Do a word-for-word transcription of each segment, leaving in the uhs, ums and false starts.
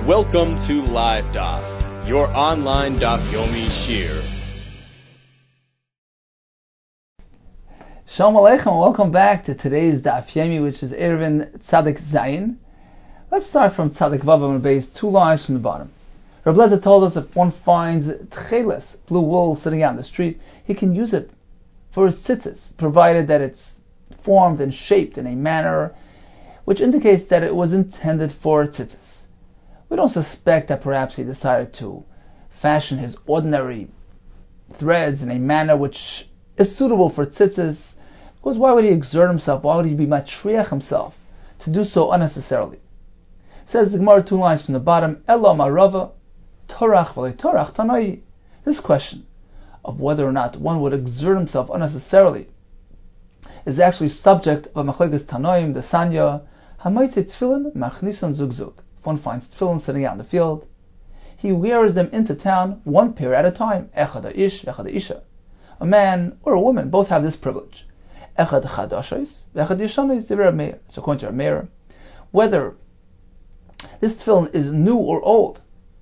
Welcome to Live Daf, your online Daf Yomi Shir. Shalom Aleichem, welcome back to today's Daf Yomi, which is Erevin Tzadik Zayin. Let's start from Tzadik Vav on base, two lines from the bottom. Rabbi Lezer told us if one finds tcheles, blue wool, sitting out in the street, he can use it for his tzitzis, provided that it's formed and shaped in a manner which indicates that it was intended for tzitzis. We don't suspect that perhaps he decided to fashion his ordinary threads in a manner which is suitable for tzitzis, because why would he exert himself? Why would he be matriach himself to do so unnecessarily? Says the Gemara, two lines from the bottom, Elo marava, torach v'le torach tanai. This question of whether or not one would exert himself unnecessarily is actually subject of a machlekes tanoim, the sanya, hamaitze tefillin machnisan zugzug. If one finds tefillin sitting out in the field, he wears them into town one pair at a time. Echad ish, echad isha. A man or a woman both have this privilege. Echad chadashos, echad yishanos, divrei Meir. So according to Meir, whether this tefillin is new or old,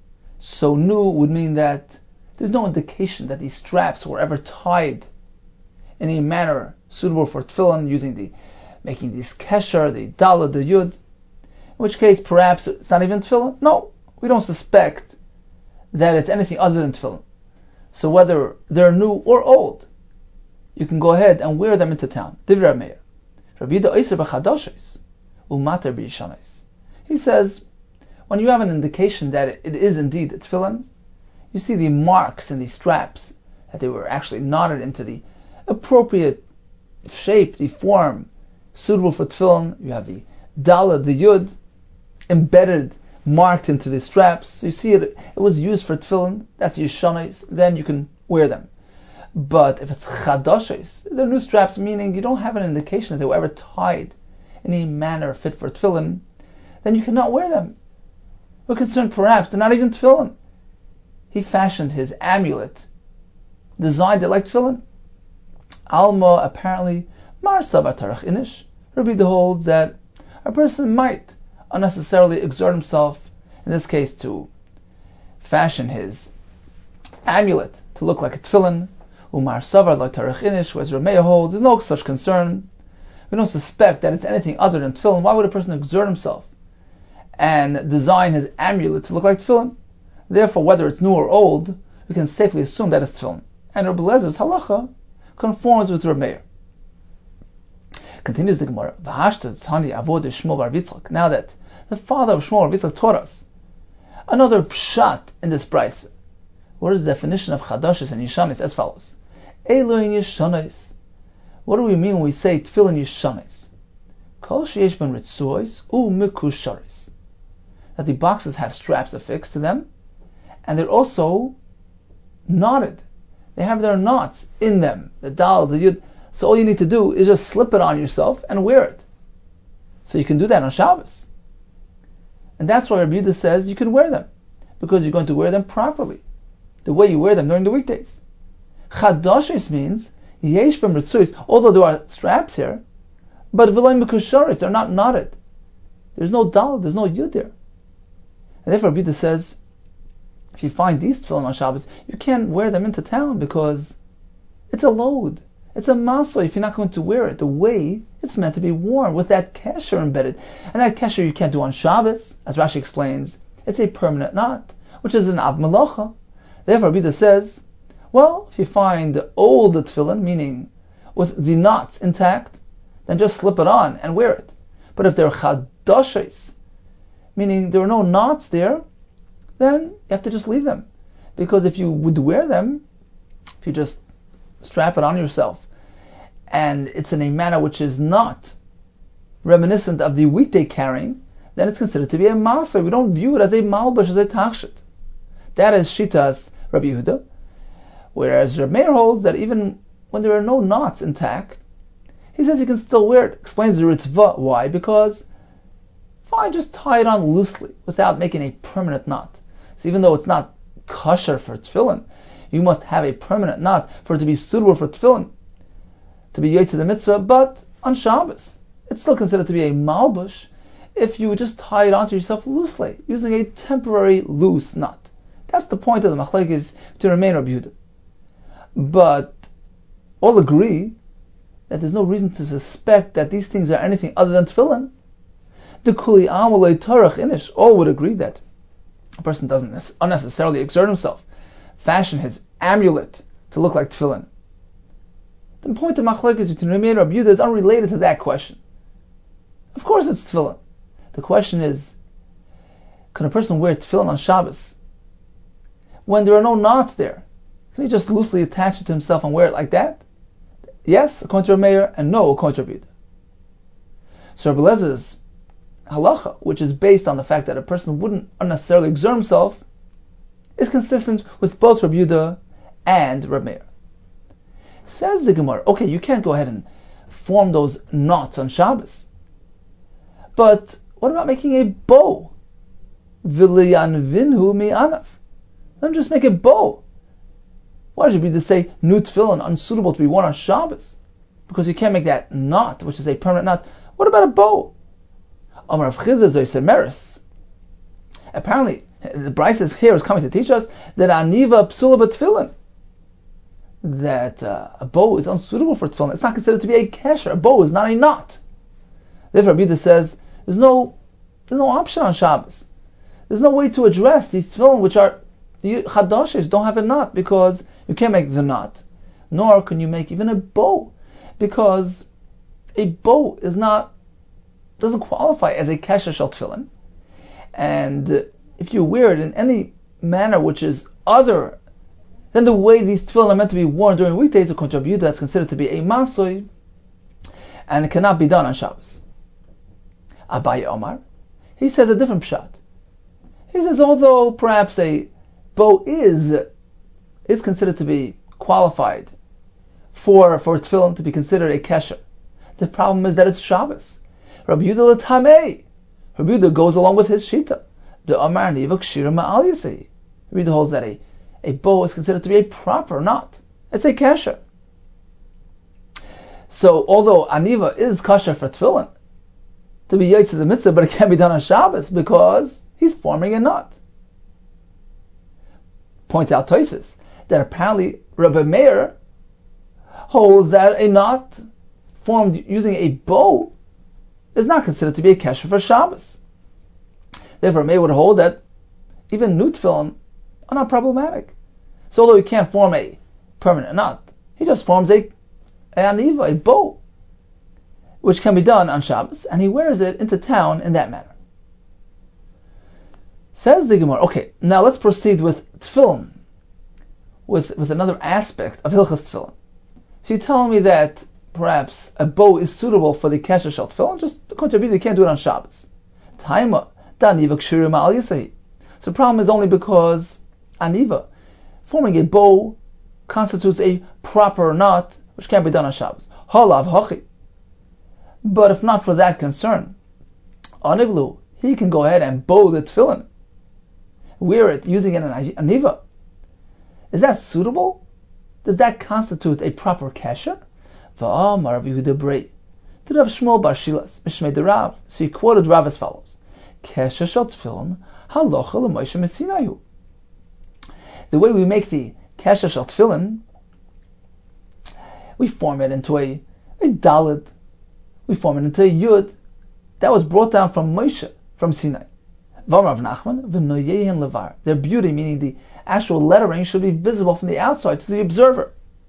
so new would mean that there's no indication that these straps were ever tied in a manner suitable for tefillin, using the, making this kesher, the dalad, the yud, in which case perhaps it's not even tefillin. No, we don't suspect that it's anything other than tefillin. So whether they're new or old, you can go ahead and wear them into town. Divrei Meir. Rabbi Yehuda Oiser b'chadashos umater b'yishanos. He says, when you have an indication that it is indeed a tefillin, you see the marks in the straps, that they were actually knotted into the appropriate shape, the form suitable for tefillin. You have the dalad, the yud, embedded, marked into the straps. So you see it, it was used for tefillin, that's yishanos, then you can wear them. But if it's chadashos, they're new straps, meaning you don't have an indication that they were ever tied in a manner fit for tefillin, then you cannot wear them. We're concerned perhaps they're not even tefillin. He fashioned his amulet, designed it like tefillin. Alma, apparently, mar savar tarach inish. Rabbi holds that a person might unnecessarily exert himself, in this case to fashion his amulet to look like a tefillin. Umar savar like tarach inish, whereas Rameya holds there's no such concern. We don't suspect that it's anything other than tefillin. Why would a person exert himself and design his amulet to look like tefillin? Therefore, whether it's new or old, we can safely assume that it's tefillin. And Rabbi Lezer's halacha conforms with Rabbi Meir. Continues the Gemara. V'hashta tani avod Shmuel bar Yitzchak. Now that the father of Shmuel bar Yitzchak taught us another pshat in this brayso. What is the definition of chadashos and yishanos? As follows: Eloin yishanos. What do we mean when we say tefillin yishanos? Kol sheyesh ben ritzuos u mikusharis. That the boxes have straps affixed to them, and they're also knotted. They have their knots in them, the dal, the yud. So all you need to do is just slip it on yourself and wear it. So you can do that on Shabbos. And that's why Rabbi Yehuda says you can wear them, because you're going to wear them properly, the way you wear them during the weekdays. Chadashos means yesh b'm ritzuos, although there are straps here, but v'lo mikusharis, they're not knotted. There's no dal, there's no yud there. And therefore Rabbi Yehuda says, if you find these tefillin on Shabbos, you can't wear them into town because it's a load. It's a masa if you're not going to wear it the way it's meant to be worn, with that kesher embedded. And that kesher you can't do on Shabbos. As Rashi explains, it's a permanent knot, which is an av malacha. Therefore Rabbi Yehuda says, well, if you find old tefillin, meaning with the knots intact, then just slip it on and wear it. But if they're chadashos, meaning there are no knots there, then you have to just leave them. Because if you would wear them, if you just strap it on yourself, and it's in a manner which is not reminiscent of the weekday carrying, then it's considered to be a masa. We don't view it as a malbush, as a tachshit. That is shitas Rabbi Yehuda. Whereas Rabbi Meir holds that even when there are no knots intact, he says you can still wear it. Explains the Ritva. Why? Because fine, just tie it on loosely without making a permanent knot. So even though it's not kosher for tefillin, you must have a permanent knot for it to be suitable for tefillin, to be yotze the mitzvah. But on Shabbos, it's still considered to be a malbush if you would just tie it onto yourself loosely, using a temporary loose knot. That's the point of the machlekes to remain Rabbi Yehuda. But all agree that there's no reason to suspect that these things are anything other than tefillin. The kuli amalei tarach inish, all would agree that a person doesn't unnecessarily exert himself, fashion his amulet to look like tefillin. The point of machlekes between Rami and Rabbi Yehuda is unrelated to that question. Of course it's tefillin. The question is, can a person wear tefillin on Shabbos when there are no knots there? Can he just loosely attach it to himself and wear it like that? Yes, according to Rami, and no, according to Rabbi Yehuda. So Rabbi Elazar's halacha, which is based on the fact that a person wouldn't unnecessarily exert himself, is consistent with both Rabbi Yehuda and Rabbi Meir. Says the Gemara, okay, you can't go ahead and form those knots on Shabbos, but what about making a bow? V'liyan vinhu mi'anav. Let him just make a bow. Why should we just say new tefillin unsuitable to be worn on Shabbos? Because you can't make that knot, which is a permanent knot. What about a bow? Amar Rav Chizah Zoyser Meres. Apparently, the Brisa here is coming to teach us that aniva psula b'tefillin, that uh, a bow is unsuitable for tefillin. It's not considered to be a kesher. A bow is not a knot. Therefore, Rabbi Yehuda says there's no there's no option on Shabbos. There's no way to address these tefillin which are chadashes, don't have a knot, because you can't make the knot, nor can you make even a bow, because a bow is not doesn't qualify as a kesher shel tefillin, and if you wear it in any manner which is other than the way these tefillin are meant to be worn during weekdays, according to Rabbi Yehuda, that's considered to be a masoi, and it cannot be done on Shabbos. Abaye Omar, he says a different pshat. He says although perhaps a bow is is considered to be qualified for for tefillin to be considered a kesher, the problem is that it's Shabbos. Rabbi Yehuda l'tamei. Rabbi Yehuda goes along with his shita. The Amar Niva Kshira Ma'al Yasei. Rabbi Yehuda holds that a, a bow is considered to be a proper knot. It's a kesher. So although Aniva is kasher for tefillin, to be yaitz the mitzvah, but it can't be done on Shabbos because he's forming a knot. Points out Tosfos that apparently Rabbi Meir holds that a knot formed using a bow is not considered to be a kesher for Shabbos. Therefore, Meir would hold that even new tefillin are not problematic. So although he can't form a permanent knot, he just forms a, a aniva, a bow, which can be done on Shabbos, and he wears it into town in that manner. Says the Gemara, okay, now let's proceed with tefillin, with, with another aspect of Hilchas tefillin. So you're telling me that perhaps a bow is suitable for the kesher shel tefillin, just according to Rabbi Yehuda, you can't do it on Shabbos. Taima, da'aniva kshira ma'al yasahi. So the problem is only because aniva, forming a bow, constitutes a proper knot, which can't be done on Shabbos. Halav hachi. But if not for that concern, anivlu, he can go ahead and bow the tefillin, wear it using an aniva. Is that suitable? Does that constitute a proper kesher? V'amar Rav Yehuda brei. To Rav Shmuel bar Shilas, Mishmei de Rav. So he quoted Rav as follows: Kesher shel tefillin halocha l'Moshe Mesinayu. The way we make the kesher shel tefillin, we form it into a, a dalet, we form it into a yud. That was brought down from Moshe, from Sinai. V'amar Rav Nachman v'noyehen levar. Their beauty, meaning the actual lettering, should be visible from the outside to the observer.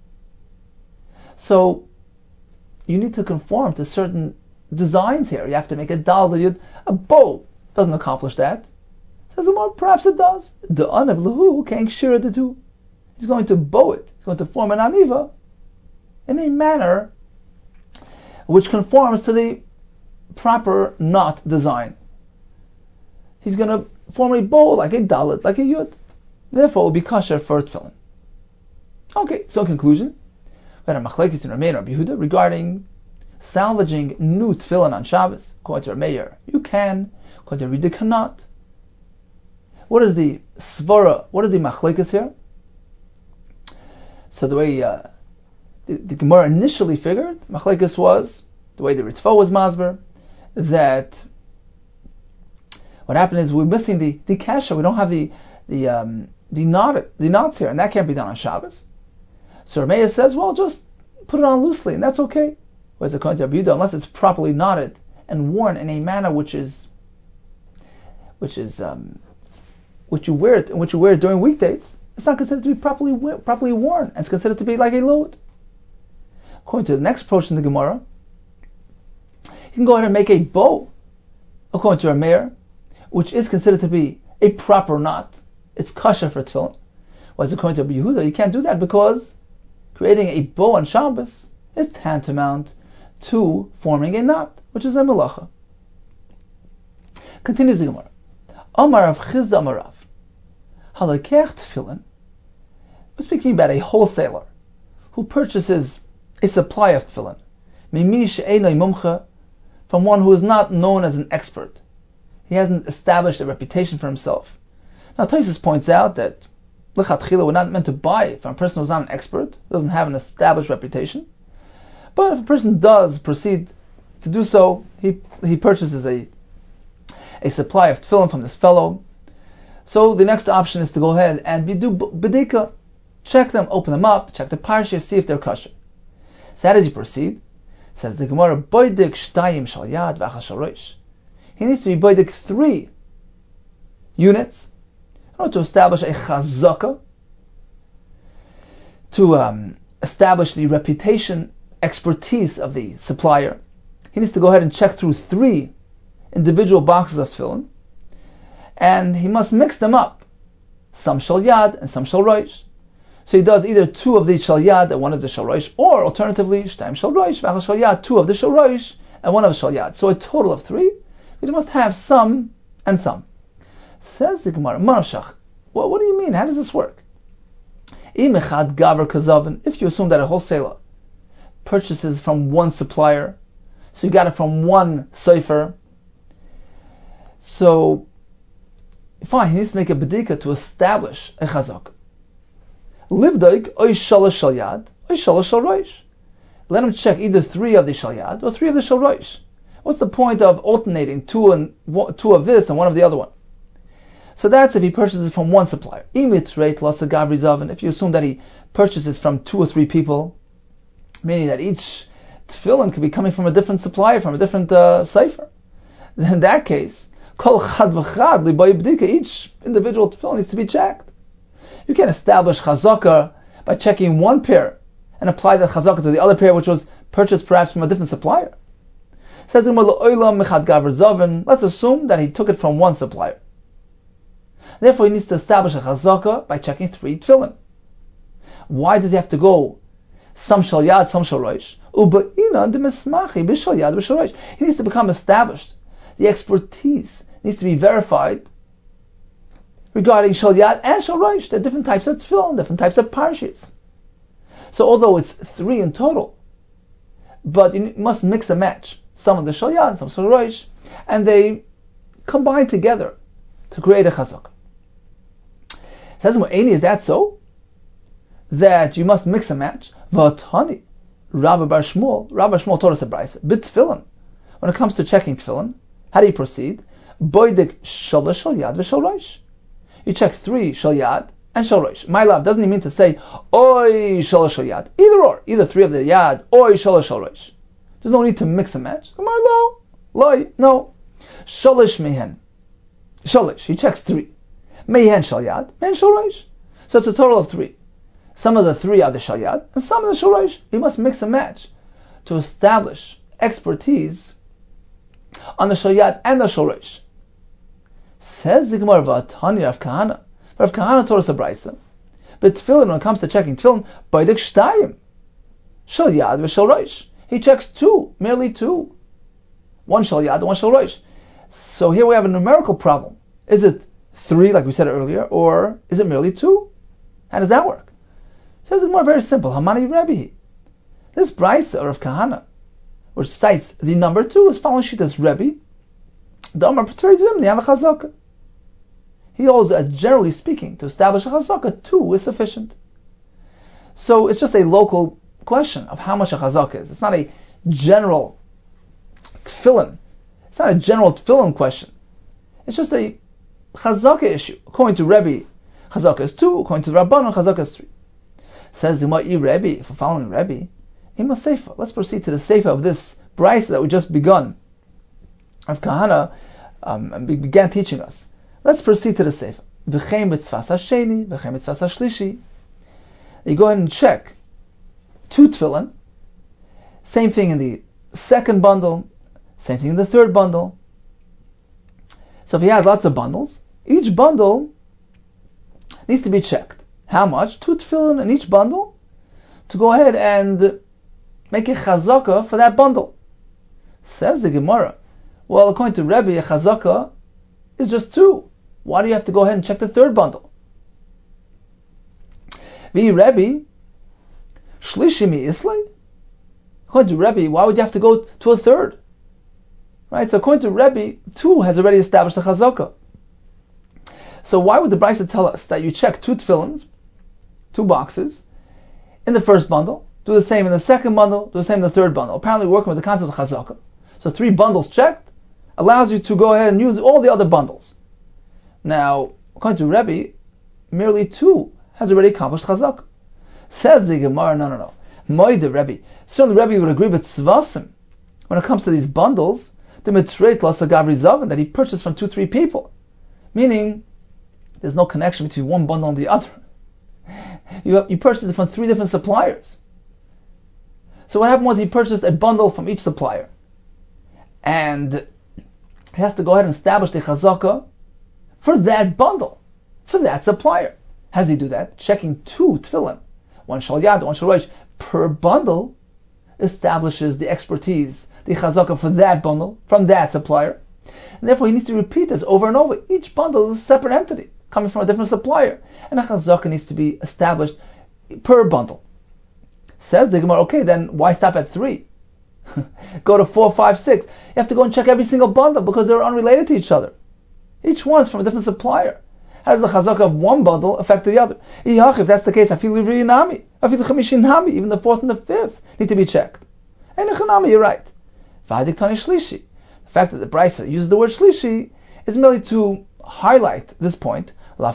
So you need to conform to certain designs here. You have to make a dalet, a bow doesn't accomplish that. Says well, perhaps it does. The anav lehu can't shira the two. He's going to bow it. He's going to form an aniva in a manner which conforms to the proper knot design. He's going to form a bow like a dalet, like a yud. Therefore, it will be kosher for tefillin. Okay, so in conclusion, we had a machlekes in Rabbi Rabbi Yehuda regarding salvaging new tefillin on Shabbos. According to Rabbi Meir, you can. According to Rabbi Yehuda, cannot. What is the svara? What is the machlekes here? So the way uh, the, the Gemara initially figured, machlekes was the way the Ritva was masber, that What happened is we're missing the the kasha. We don't have the the um, the knot the knots here, and that can't be done on Shabbos. So Rameya says, well, just put it on loosely, and that's okay. Whereas according to Rabbi Yehuda, unless it's properly knotted and worn in a manner which is which is um, which you wear it which you wear it during weekdays, it's not considered to be properly properly worn, and it's considered to be like a load. According to the next approach in the Gemara, you can go ahead and make a bow, according to Rameir, which is considered to be a proper knot. It's kosher for tefillin. Whereas according to Rabbi Yehuda, you can't do that because creating a bow on Shabbos is tantamount to forming a knot, which is a melacha. Continues the Gemara. Amar Rav Chizda Amar Rav. Halakech tefillin. We're speaking about a wholesaler who purchases a supply of tefillin, mimi she'enoi mumcha, from one who is not known as an expert. He hasn't established a reputation for himself. Now Tosfos points out that lechatchila, we're not meant to buy from a person who's not an expert, doesn't have an established reputation. But if a person does proceed to do so, he he purchases a a supply of tefillin from this fellow. So the next option is to go ahead and do bedika, check them, open them up, check the parsha, see if they're kosher. So as you proceed, says the Gemara, boidik shtayim shal yad v'achas shal rosh. He needs to be boidik three units in order to establish a chazaka, to um, establish the reputation, expertise of the supplier. He needs to go ahead and check through three individual boxes of tefillin, and he must mix them up, some shal yad and some shal rosh. So he does either two of the shal yad and one of the shal rosh, or alternatively, shtayim shal rosh v'achas shal yad, two of the shal rosh and one of the shal yad. So a total of three. We must have some and some. Says the Gemara, Marashach. Well, what do you mean? How does this work? If you assume that a wholesaler purchases from one supplier, so you got it from one sefer, so fine, he needs to make a bedika to establish a chazak. Livdoik oy shalosh shal yad, oy shalosh shal rosh. Let him check either three of the shal yad or three of the shal rosh. What's the point of alternating two and two of this and one of the other one? So that's if he purchases from one supplier. If you assume that he purchases from two or three people, meaning that each tefillin could be coming from a different supplier, from a different uh, sefer, then in that case, kol chad v'chad liboy b'dika, each individual tefillin needs to be checked. You can't establish chazaka by checking one pair and apply that chazaka to the other pair, which was purchased perhaps from a different supplier. Says the Gemara, let's assume that he took it from one supplier. Therefore, he needs to establish a chazaka by checking three tefillin. Why does he have to go some shal yad, some shal rosh? He needs to become established. The expertise needs to be verified regarding shal yad and shal rosh. There are different types of tefillin, different types of parshas. So although it's three in total, but you must mix and match some of the shal yad, some shal rosh, and they combine together to create a chazaka. Says Mo'eni, is that so? That you must mix and match? V'atani, Rabbi Bar Shmuel, Rabbi Shmuel taught us a brayso. Bit tefillin. When it comes to checking tefillin, how do you proceed? Boidik shalosh shal yad v'shal rosh. You check three shal yad and shal rosh. My love, doesn't he mean to say oy shalosh shal yad? Either or, either three of the yad, oy shalosh shal rosh. There's no need to mix and match. Gemara lo, loy, no. Shalish mehen. Shalish, he checks three. Mehen shal yad, mehen shal rosh. So it's a total of three. Some of the three are the shal yad, and some of the shal rosh. You must mix and match to establish expertise on the shal yad and the shal rosh. Says the Gemara, V'atani Rav Kahana. Rav Kahana taught us a brayso. But tefillin, when it comes to checking tefillin, boidik shtayim shal yad v'shal rosh. He checks two, merely two. One shal yad and one shal rosh. So here we have a numerical problem. Is it three, like we said earlier, or is it merely two? How does that work? Says it's more very simple. Hamani Rebbe. This brayso of Kahana, which cites the number two, is following Shittas Rebbe. The Amar Pateridim, the Chazaka. He holds that generally speaking, to establish a chazaka, two is sufficient. So it's just a local question of how much a chazaka is. It's not a general tefillin. It's not a general tefillin question. It's just a chazaka issue. According to Rebbe, chazaka is two. According to the Rabbanon, chazaka is three. Says the Ma'i Rebbe, if we're following Rebbe, Ima Seifa. Let's proceed to the Seifa of this brisa that we just begun. Rav Kahana um, began teaching us. Let's proceed to the Seifa. V'chein b'tzvas hasheni, v'chein b'tzvas hashlishi. You go ahead and check two tefillin. Same thing in the second bundle. Same thing in the third bundle. So if he has lots of bundles, each bundle needs to be checked. How much? Two tefillin in each bundle to go ahead and make a chazaka for that bundle. Says the Gemara. Well, according to Rebbe, a chazaka is just two. Why do you have to go ahead and check the third bundle? Vi Rebbe, shlishi mi islay. According to Rebbe, why would you have to go to a third? Right? So according to Rebbe, two has already established a chazaka. So why would the Brisa tell us that you check two tefillins, two boxes, in the first bundle, do the same in the second bundle, do the same in the third bundle? Apparently working with the concept of chazaka. So three bundles checked allows you to go ahead and use all the other bundles. Now, according to Rebbe, merely two has already accomplished chazaka. Says the Gemara, no, no, no. Moide Rebbe. Certainly Rebbe would agree with tzvasim. When it comes to these bundles, the mitzreit lasa gavri zavin, that he purchased from two, three people. Meaning, there's no connection between one bundle and the other. You, have, you purchased it from three different suppliers. So what happened was he purchased a bundle from each supplier. And he has to go ahead and establish the chazaka for that bundle, for that supplier. How does he do that? Checking two tefillin, one shal yad, one shal rosh, per bundle, establishes the expertise, the chazaka for that bundle, from that supplier. And therefore he needs to repeat this over and over. Each bundle is a separate entity, coming from a different supplier. And a chazaka needs to be established per bundle. Says the Gemara, okay, then why stop at three? Go to four, five, six. You have to go and check every single bundle because they're unrelated to each other. Each one is from a different supplier. How does the chazaka of one bundle affect the other? If that's the case, even the fourth and the fifth need to be checked. And you're right. The fact that the Brisa uses the word shlishi is merely to highlight this point,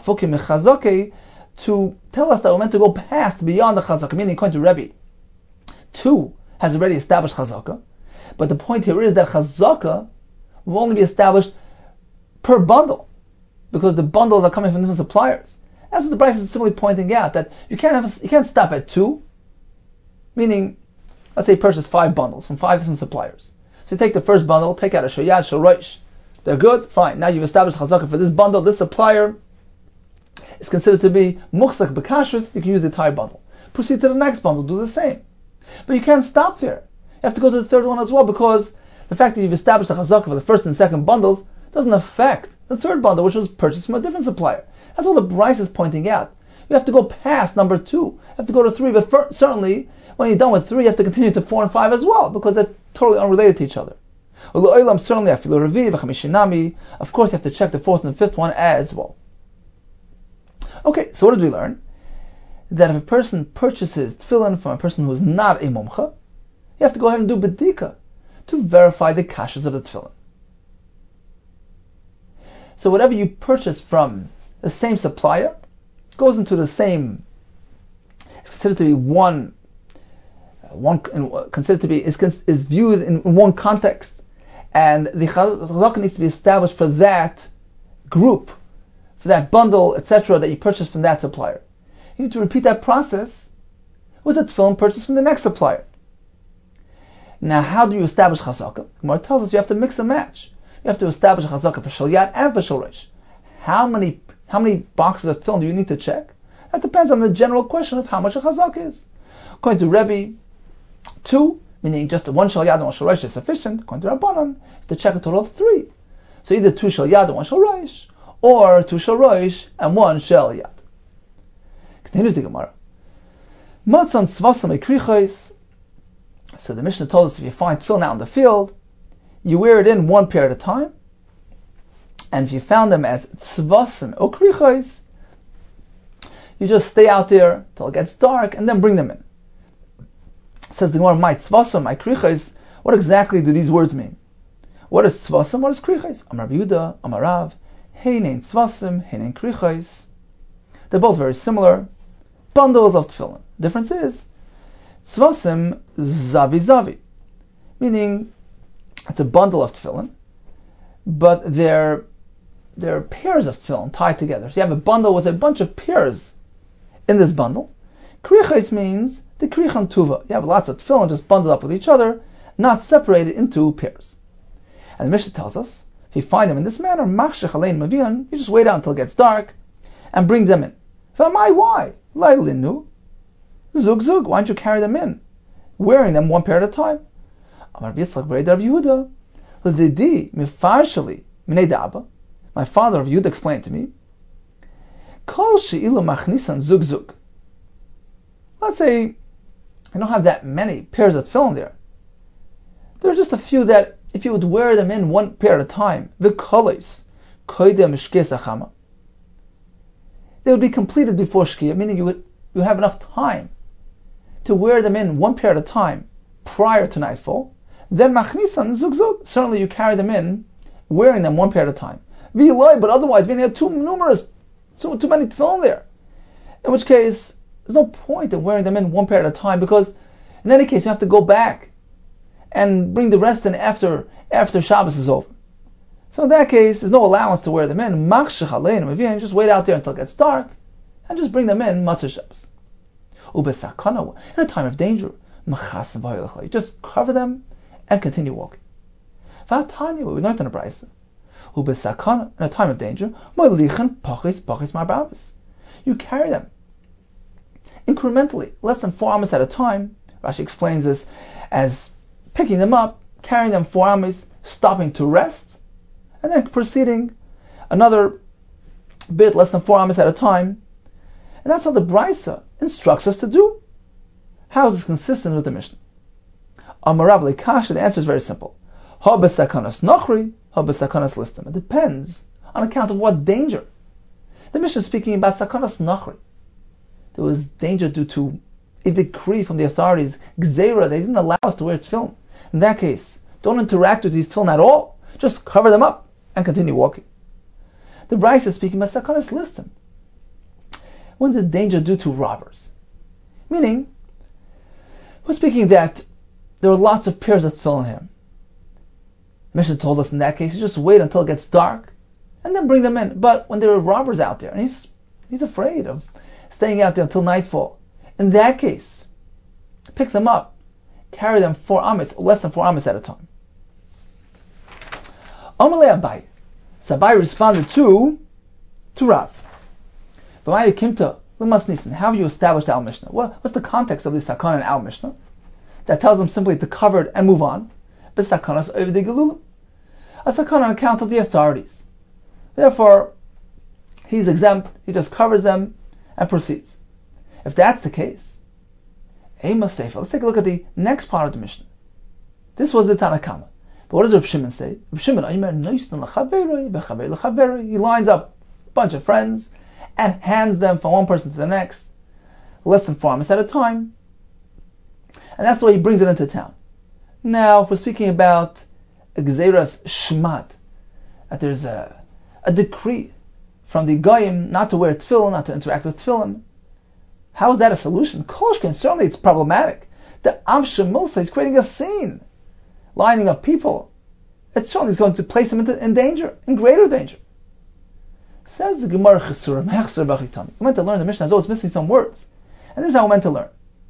to tell us that we're meant to go past, beyond the chazaka, meaning according to Rebbe, two has already established chazaka, but the point here is that chazaka will only be established per bundle, because the bundles are coming from different suppliers. That's what the Brisa is simply pointing out, that you can't have a, you can't stop at two, meaning, let's say you purchase five bundles from five different suppliers. So you take the first bundle, take out a shayad, shorosh. They're good, fine. Now you've established chazaka for this bundle, this supplier is considered to be muchzak b'kashrus, you can use the entire bundle. Proceed to the next bundle, do the same. But you can't stop there. You have to go to the third one as well, because the fact that you've established the chazaka for the first and second bundles doesn't affect the third bundle, which was purchased from a different supplier. That's all the Brisa is pointing out. You have to go past number two. You have to go to three, but for, certainly, when you're done with three, you have to continue to four and five as well, because they're totally unrelated to each other. Certainly, of course, you have to check the fourth and the fifth one as well. Okay, so what did we learn? That if a person purchases tefillin from a person who is not a mumcha, you have to go ahead and do bedika to verify the kashas of the tefillin. So whatever you purchase from the same supplier goes into the same, it's considered to be one, one considered to be is, is viewed in one context, and the chazaka needs to be established for that group, for that bundle, et cetera, that you purchased from that supplier. You need to repeat that process with the tefillin purchased from the next supplier. Now, how do you establish chazaka? Gemara tells us you have to mix and match. You have to establish a chazaka for shalyat and for shalosh. How many how many boxes of tefillin do you need to check? That depends on the general question of how much a chazaka is. According to Rebbe, two, meaning just one shalyat and one shalosh is sufficient. According to Rabbanan, you have to check a total of three. So either two shalyat and one shalosh, or two shalosh and one shalyat. Continues the Gemara. Matzan tzvasam ekrichos. So the Mishnah told us if you find tefillin out in the field, you wear it in one pair at a time, and if you found them as tzvasim or krichos, you just stay out there till it gets dark and then bring them in. It says the Gemara, my tzvasim, my krichos, what exactly do these words mean? What is tzvasim? What is krichos? Amar Yehuda, Amar Rav, Heinen tzvasim, heinen krichos. They're both very similar. Bundles of tefillin. Difference is, tzvasim zavi zavi, meaning it's a bundle of tefillin, but they're they're pairs of tefillin tied together. So you have a bundle with a bunch of pairs in this bundle. Krichos means the krichan tuva. You have lots of tefillin just bundled up with each other, not separated into pairs. And the Mishnah tells us, if you find them in this manner, machshech alein mavian, you just wait out until it gets dark and bring them in. V'amai, why? Lailinu, zug zug. Why don't you carry them in, wearing them one pair at a time? Amar Yitzchak b'rei Rav Yehuda, l'didi mifarshali minei da'aba. My father of Yehuda explained to me, kol she'ilu machnisan zug zug. Let's say you don't have that many pairs of tefillin there. There are just a few that, if you would wear them in one pair at a time, v'kolos koidem shkei sachama, they would be completed before Shkia, meaning you would you would have enough time to wear them in one pair at a time prior to nightfall. Then machnisan zug zug, certainly you carry them in, wearing them one pair at a time. V'iloi, but otherwise, meaning you have too numerous, too, too many tefillin there. In which case, there's no point in wearing them in one pair at a time, because in any case you have to go back and bring the rest in after after Shabbos is over. So in that case, there's no allowance to wear them in. Machshech alein mavian, just wait out there until it gets dark, and just bring them in Matzah Shabbos. Ubesakana, in a time of danger, machas v'hoylech, you just cover them and continue walking. V'atani, we learned in the Brisa, ubesakana, in a time of danger, mo'lichan pachis pachis ma'arbavis, you carry them incrementally, less than four amas at a time. Rashi explains this as picking them up, carrying them four amas, stopping to rest, and then proceeding another bit less than four amas at a time. And that's how the Brisa instructs us to do. How is this consistent with the Mishnah? Amarav le'kasha, the answer is very simple. Ha b'sakanas nachri, ha b'sakanas listim. It depends on account of what danger. The Mishnah is speaking about sakanas nachri. There was danger due to a decree from the authorities, gzeira, they didn't allow us to wear tefillin. In that case, don't interact with these tefillin at all. Just cover them up and continue walking. The Brisa is speaking about sakanas listim, when there's danger due to robbers. Meaning, we're speaking that there are lots of pairs of tefillin here. Mishnah told us in that case, you just wait until it gets dark and then bring them in. But when there are robbers out there, and he's he's afraid of staying out there until nightfall, in that case, pick them up, carry them four amas, less than four amas at a time. Amalei Abai. So Abai responded to to Rav. B'maya kimta l'mas nisan. How have you established our Mishnah? What, what's the context of this sakana in our Mishnah that tells them simply to cover it and move on? B'sakanas ovdei gelulim. A sakana on account of the authorities. Therefore, he's exempt. He just covers them and proceeds. If that's the case, Ema Seifa. Let's take a look at the next part of the Mishnah. This was the Tanakama. But what does Reb Shimon say? Reb Shimon, he lines up a bunch of friends and hands them from one person to the next, less than four amas at a time. And that's the way he brings it into town. Now, if we're speaking about a Gzeiras Shmat, that there's a, a decree from the Goyim not to wear tefillin, not to interact with tefillin, how is that a solution? Koshkin, certainly it's problematic. The Av Shemilsa is creating a scene, lining up people. It certainly is going to place them into, in danger, in greater danger. Says the Gemara Chesurim, Hechser B'Chitani. We're meant to learn the Mishnah is always missing some words. And this is how we're meant to learn.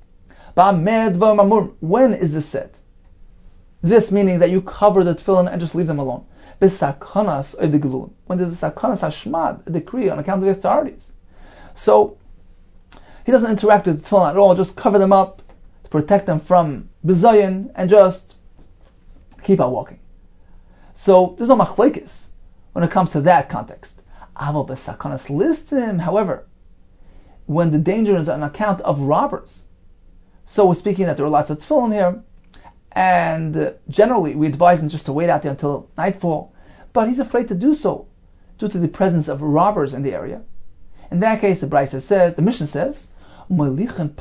When is this said? This meaning that you cover the tefillin and just leave them alone. When there's a sakanas hashmad, a decree on account of the authorities. So, he doesn't interact with the tefillin at all, just cover them up to protect them from bizayin and just keep on walking. So, there's no machlekes when it comes to that context. Aval b'sakanas listim, however, when the danger is on account of robbers. So we're speaking that there are lots of tefillin here, and uh, generally we advise him just to wait out there until nightfall, but he's afraid to do so due to the presence of robbers in the area. In that case, the Brisa says, the Mishnah says, meant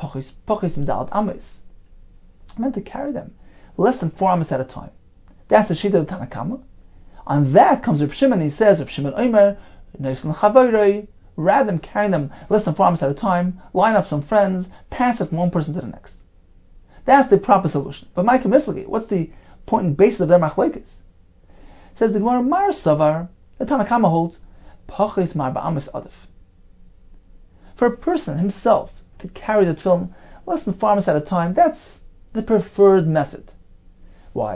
to carry them less than four amas at a time. That's the sheet of the Tanakama. On that comes Reb Shimon, and he says, Reb Shimon Omer, rather than carrying them less than four amos at a time, line up some friends, pass it from one person to the next. That's the proper solution. But Micah Miflagi, what's the point and basis of their machlokes? Says the Gemara, Mar Savar, the Tanna Kama holds, Pachis Mar Ba'amis Adif. For a person himself to carry the tefillin less than four amos at a time, that's the preferred method. Why?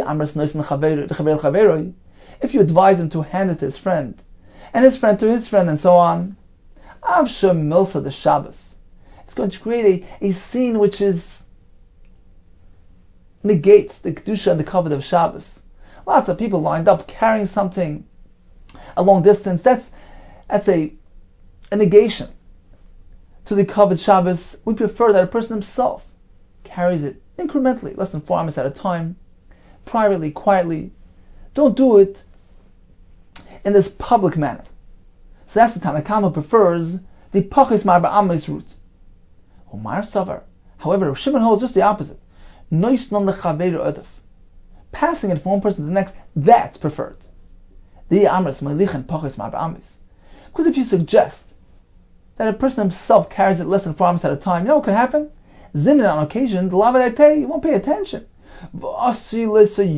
If you advise him to hand it to his friend, and his friend to his friend, and so on, Avsha Milsa the Shabbos. It's going to create a, a scene which is negates the kedusha and the kavod of Shabbos. Lots of people lined up carrying something a long distance. That's that's a, a negation to the kavod Shabbos. We prefer that a person himself carries it incrementally, less than four amos at a time, privately, quietly. Don't do it in this public manner. So that's the Tanna Kama prefers the Pachis Mar Ba'amis route. Omar Savar. However, Shimon holds just the opposite. Noisnon lechaveru odef. Passing it from one person to the next, that's preferred. The Amras Melichen Pachis Mar Ba'amis. Because if you suggest that a person himself carries it less than four amos at a time, you know what can happen? Zimin on occasion, the Lavatay, you won't pay attention. He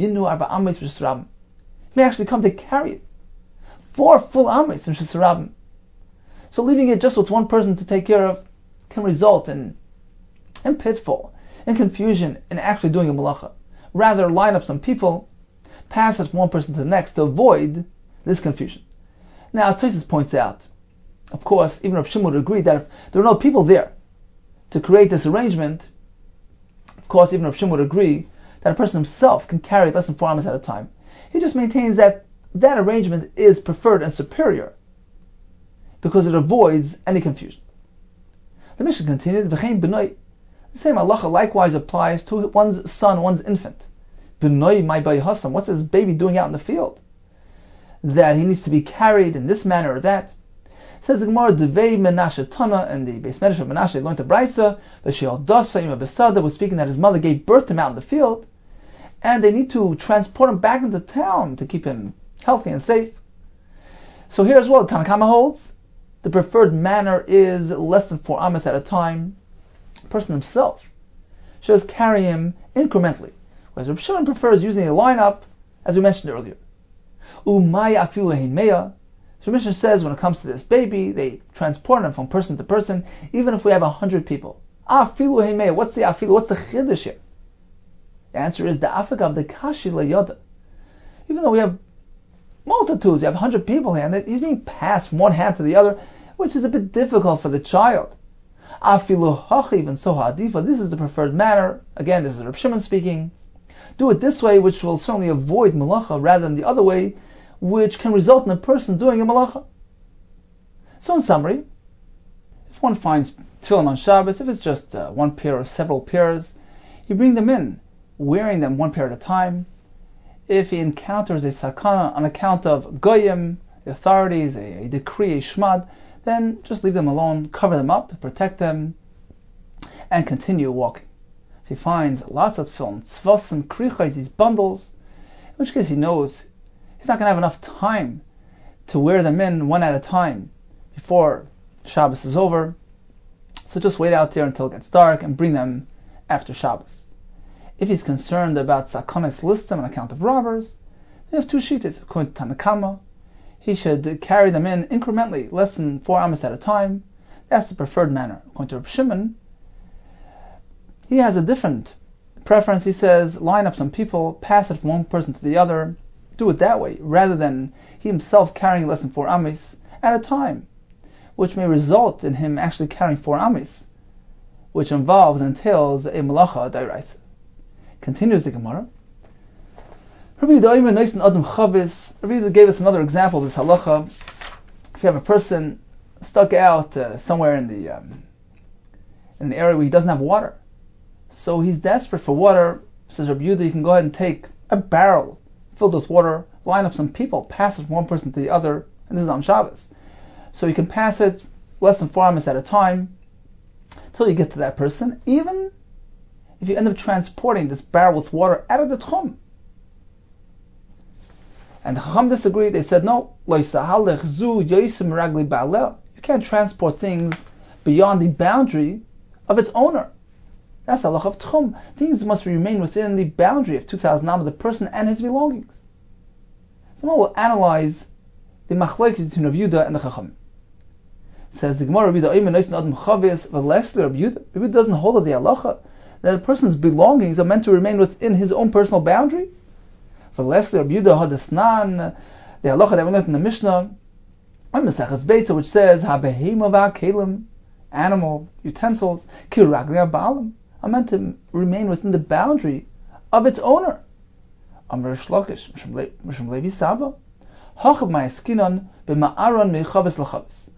may actually come to carry it. Four full amis in Shisarabim. So leaving it just with one person to take care of can result in, in pitfall, in confusion, in actually doing a malacha. Rather, line up some people, pass it from one person to the next to avoid this confusion. Now, as Tosfos points out, of course, even Rav Shimon would agree that if there are no people there to create this arrangement, of course, even Rav Shimon would agree that a person himself can carry it less than four amos at a time. He just maintains that that arrangement is preferred and superior because it avoids any confusion. The Mishnah continued, V'chein b'noi. The same halacha likewise applies to one's son, one's infant. B'noi my b'yahasam. What's his baby doing out in the field? That he needs to be carried in this manner or that. It says the Gemara, Devei Menashe Tana, and the Beis Medrash of Menashe learned to Braisa, V'she'al dasa ima besada was speaking that his mother gave birth to him out in the field, and they need to transport him back into town to keep him healthy and safe. So here as well, the Tanna Kama holds, the preferred manner is less than four amos at a time. The person himself should just carry him incrementally, whereas Rav Shimon prefers using a lineup, as we mentioned earlier. Umaya afilu heimeya. So Mishnah says when it comes to this baby, they transport him from person to person, even if we have a hundred people. Afilu heimeya. What's the afilu? What's the chiddush here? The answer is the afik of the kashi leyoda. Even though we have multitudes, you have a hundred people here, and he's being passed from one hand to the other, which is a bit difficult for the child. Afilu hachiv and so hadifa. This is the preferred manner. Again, this is Rav Shimon speaking. Do it this way, which will certainly avoid malacha, rather than the other way, which can result in a person doing a malacha. So in summary, if one finds tefillin on Shabbos, if it's just uh, one pair or several pairs, you bring them in, wearing them one pair at a time. If he encounters a sakana on account of goyim, the authorities, a, a decree, a shmad, then just leave them alone, cover them up, protect them, and continue walking. If he finds lots of tefillin, tzvasim, krichos, these bundles, in which case he knows he's not going to have enough time to wear them in one at a time before Shabbos is over. So just wait out there until it gets dark and bring them after Shabbos. If he's concerned about sakonis listim on account of robbers, they have two shittas. According to Tanna Kama, he should carry them in incrementally, less than four amos at a time. That's the preferred manner. According to Rav Shimon, he has a different preference. He says, line up some people, pass it from one person to the other, do it that way, rather than he himself carrying less than four amos at a time, which may result in him actually carrying four amos, which involves and entails a malacha d'oraisa. Continues the Gemara. Rabbi Yehuda gave us another example of this halacha. If you have a person stuck out uh, somewhere in the um, in the area where he doesn't have water, so he's desperate for water, says Rabbi Yehuda, you can go ahead and take a barrel filled with water, line up some people, pass it from one person to the other, and this is on Shabbos. So you can pass it less than four amos at a time until you get to that person, even if you end up transporting this barrel with water out of the tchum. And the Chacham disagreed. They said, no, you can't transport things beyond the boundary of its owner. That's the halacha of tchum. Things must remain within the boundary of two thousand am of the person and his belongings. So now we'll analyze the machlokes between Rav Yehuda and the Chacham. Says the Gemara, Rav Yehuda doesn't hold of the halacha that a person's belongings are meant to remain within his own personal boundary. For Leslie, Rav Yehuda hadasnan, the halacha that we learned in the Mishnah, on Mesechus Beitza, which says habehema va'kelim, animal utensils, kiragli ba'alim, are meant to remain within the boundary of its owner. Amar Shlokish, Mishum Levi Saba, Hachav ma'askinon b'ma'aron mechaves l'chaves.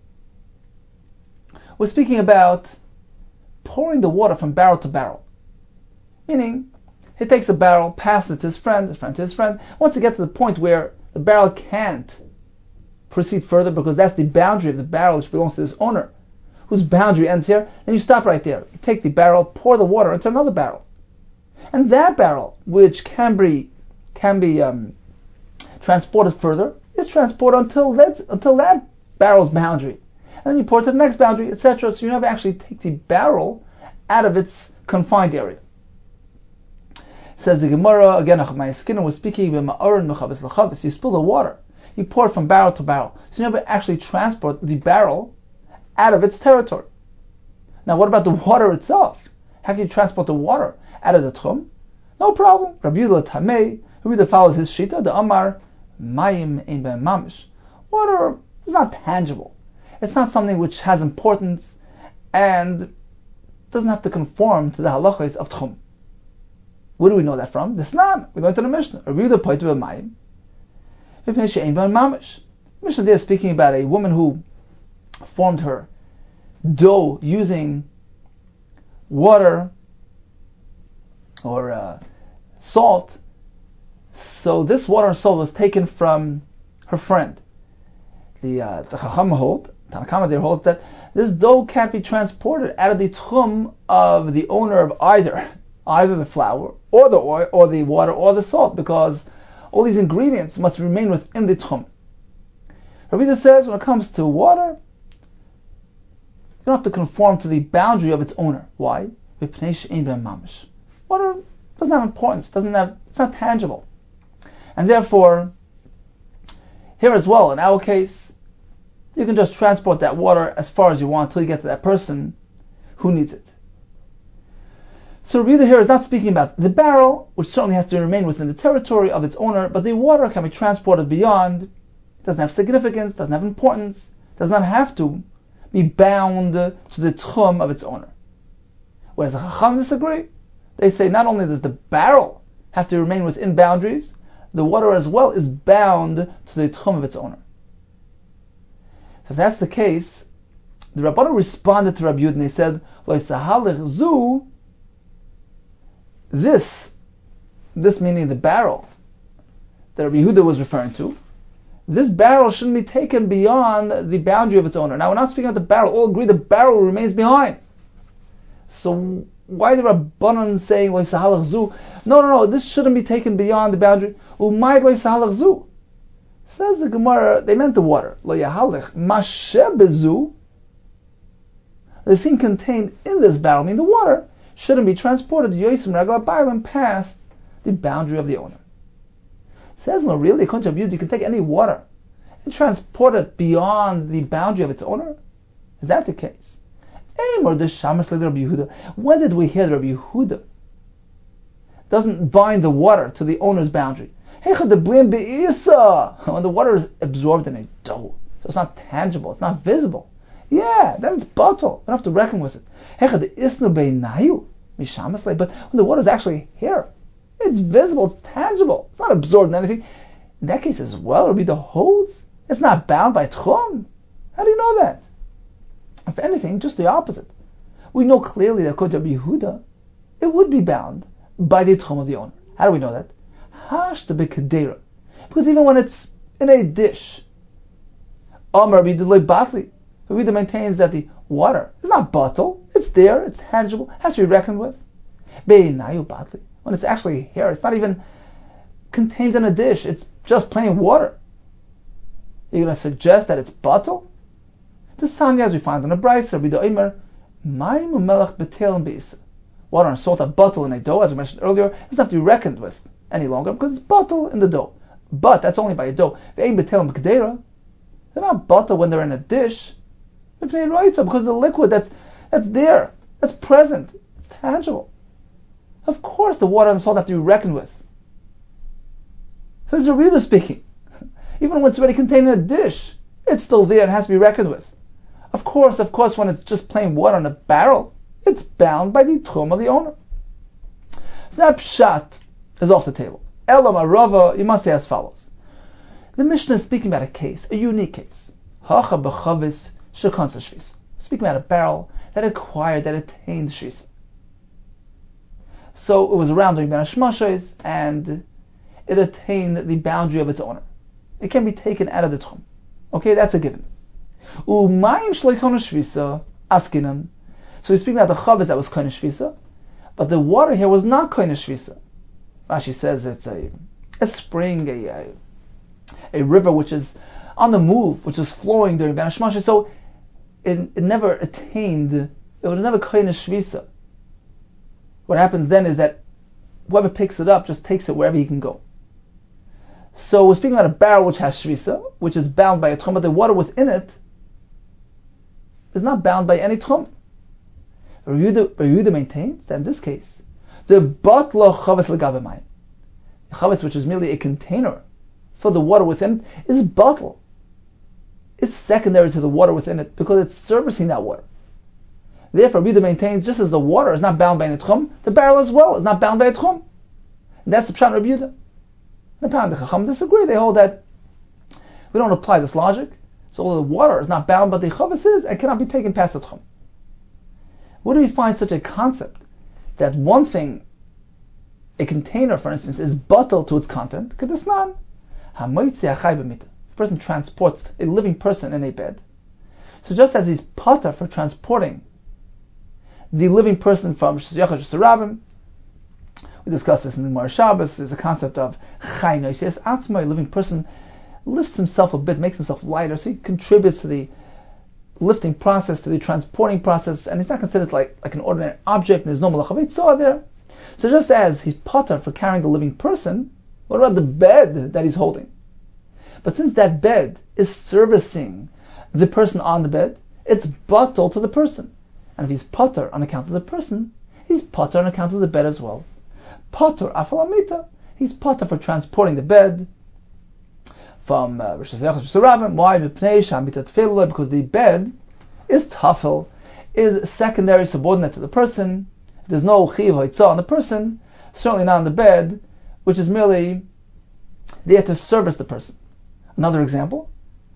We're speaking about pouring the water from barrel to barrel. Meaning, he takes a barrel, passes it to his friend, his friend to his friend. Once you get to the point where the barrel can't proceed further because that's the boundary of the barrel which belongs to this owner, whose boundary ends here, then you stop right there. You take the barrel, pour the water into another barrel. And that barrel, which can be can be um, transported further, is transported until that, until that barrel's boundary. And then you pour it to the next boundary, et cetera. So you never actually take the barrel out of its confined area. Says the Gemara, again, my skin was speaking, you spill the water, you pour it from barrel to barrel. So you never actually transport the barrel out of its territory. Now what about the water itself? How can you transport the water out of the tchum? No problem. Rabbi Yehuda Tamei, Rabbi Yehuda follows his shita, the Amar, Mayim ein ben mamish. Water is not tangible. It's not something which has importance and doesn't have to conform to the halachos of tchum. Where do we know that from? The Snan. We learned in the Mishnah. Rabbi Yehuda poitu b'mayim. V'pnei she'ein ben mamish. Mishnah there is speaking about a woman who formed her dough using water or uh, salt. So this water and salt was taken from her friend. The uh, the Chacham hold, Tanakama there holds that this dough can't be transported out of the tchum of the owner of either either the flour or the oil or the water or the salt, because all these ingredients must remain within the tchum. Rabbi Yehuda says when it comes to water, you don't have to conform to the boundary of its owner. Why? Water doesn't have importance, doesn't have, it's not tangible. And therefore, here as well, in our case, you can just transport that water as far as you want until you get to that person who needs it. So Rabbi Yehuda here is not speaking about the barrel, which certainly has to remain within the territory of its owner, but the water can be transported beyond. It doesn't have significance, doesn't have importance, does not have to be bound to the tchum of its owner. Whereas the Chacham disagree. They say not only does the barrel have to remain within boundaries, the water as well is bound to the tchum of its owner. So if that's the case, the Rabbanu responded to Rabbi Yehuda and they said, Lo sahalech zu, this, this meaning the barrel that Rabbi Yehuda was referring to, this barrel shouldn't be taken beyond the boundary of its owner. Now we're not speaking about the barrel. All agree the barrel remains behind. So why the Rabbanan saying Lo sahalech zu? No, no, no. This shouldn't be taken beyond the boundary. Umayid Lo sahalech zu. Says the Gemara, they meant the water. Lo yahalech masheh bezu. The thing contained in this barrel, I mean the water, shouldn't be transported yosim ragla bailim past the boundary of the owner. Says no, really, according to Rabbi Yehuda, you can take any water and transport it beyond the boundary of its owner. Is that the case? When did we hear that Rabbi Yehuda doesn't bind the water to the owner's boundary? When the water is absorbed in a dough, so it's not tangible, it's not visible. Yeah, then it's bottle. You don't have to reckon with it. But when the water is actually here, it's visible, it's tangible, it's not absorbed in anything. In that case as well, Rabbi Yehuda holds it's not bound by tchum. How do you know that? If anything, just the opposite. We know clearly that according to Rabbi Yehuda, it would be bound by the tchum of the owner. How do we know that? Hashta b'kedera. Because even when it's in a dish, Amar Rabbi Yehuda batli. Rabbi Yehuda maintains that the water is not bottle, it's there, it's tangible, has to be reckoned with. Be'inayu batli. When it's actually here, it's not even contained in a dish. It's just plain water. You're going to suggest that it's batel? The Sanya, as we find in the Brayso, Rabbi Doimer, Mayim u'melach betel be'isa. Water and salt are batel in a dough, as we mentioned earlier. It doesn't have to be reckoned with any longer because it's batel in the dough. But that's only by a dough. Ve'ein betel b'kedera. They're not batel when they're in a dish. Because the liquid that's that's there, that's present, it's tangible. Of course, the water and salt have to be reckoned with. So this is Rabbi Yehuda speaking. Even when it's already contained in a dish, it's still there and has to be reckoned with. Of course, of course, when it's just plain water in a barrel, it's bound by the tchum of the owner. So that pshat is off the table. Elam Arava, you must say as follows. The Mishnah is speaking about a case, a unique case. Hacha b'chavis shekansa shvisa. Speaking about a barrel that acquired, that attained shvisa. So it was around during Ben Hashmashos, and it attained the boundary of its owner. It can be taken out of the tchum. Okay, that's a given. Umayim shleikona shvisa askinan. So he's speaking about the chavis that was koine shvisa, but the water here was not koine shvisa. Rashi says it's a a spring, a, a a river which is on the move, which is flowing during Ben Hashmashos. So it, it never attained. It was never koine shvisa. What happens then is that whoever picks it up just takes it wherever he can go. So we're speaking about a barrel which has shvisa, which is bound by a tchum, but the water within it is not bound by any tchum. Rabbi Yehuda maintains that in this case, the batla chavetz legabe mayim, chavetz, which is merely a container for the water within it, is batel. It's secondary to the water within it because it's servicing that water. Therefore, Rabbi Yehuda maintains just as the water is not bound by any tchum, the barrel as well is not bound by a tchum. And that's the pshat Rabbi Yehuda. And apparently the Chacham disagree. They hold that we don't apply this logic. So the water is not bound, but the chavetz is and cannot be taken past the tchum. Where do we find such a concept that one thing, a container, for instance, is batel to its content? Kedesnan, hamoitzi achai b'mita. A person transports a living person in a bed. So just as he's pater for transporting the living person from Sh'yachar Sh'sarabim, we discussed this in the Gemara Shabbos. There's a concept of chai noisias atzma. A living person lifts himself a bit, makes himself lighter, so he contributes to the lifting process, to the transporting process, and he's not considered like, like an ordinary object, and there's no malach havitzah there. So just as he's pater for carrying the living person, what about the bed that he's holding? But since that bed is servicing the person on the bed, it's batel to the person. And if he's pater on account of the person, he's pater on account of the bed as well. Pater afalamita, he's pater for transporting the bed from Rosh Hashanah. Why? Because the bed is tafel, is secondary, subordinate to the person. If there's no chiv haitzah on the person, certainly not on the bed, which is merely there to service the person. Another example,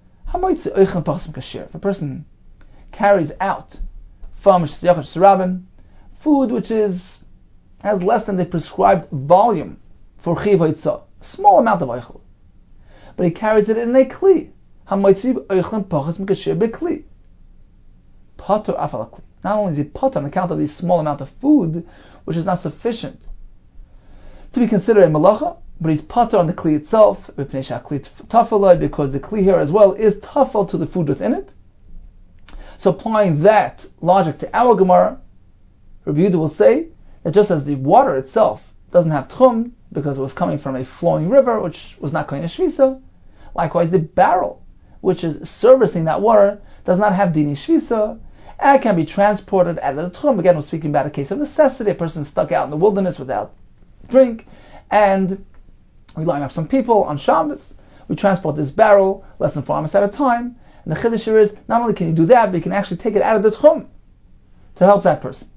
if a person carries out from Sh'yachar food which is has less than the prescribed volume for chiv haitzah, a small amount of eichel, but he carries it in a kli. Pater afal. Not only is he pater on account of the small amount of food, which is not sufficient to be considered a malacha, but he's pater on the kli itself, because the kli here as well is tafel to the food within it. So applying that logic to our Gemara, Rabbi Yehuda will say that just as the water itself doesn't have tchum because it was coming from a flowing river, which was not koine shvisa, likewise the barrel, which is servicing that water, does not have dini shvisa, and can be transported out of the tchum. Again, we're speaking about a case of necessity. A person stuck out in the wilderness without drink, and we line up some people on Shabbos. We transport this barrel less than four hours at a time. And the chiddush here is, not only can you do that, but you can actually take it out of the tchum to help that person.